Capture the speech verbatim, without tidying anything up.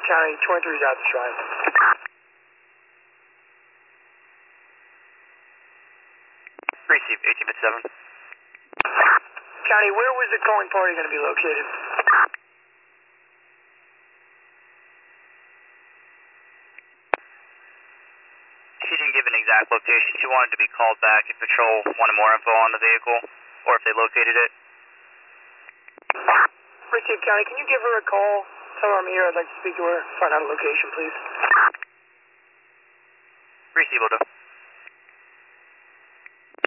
County, twenty-three's out the shrine. Receive, eighteen fifty-seven. County, where was the towing party going to be located? She didn't give an exact location. She wanted to be called back if Patrol wanted more info on the vehicle, or if they located it. Receive, County, can you give her a call? Tell her I'm here. I'd like to speak to her. Find out a location, please. Receive, will do.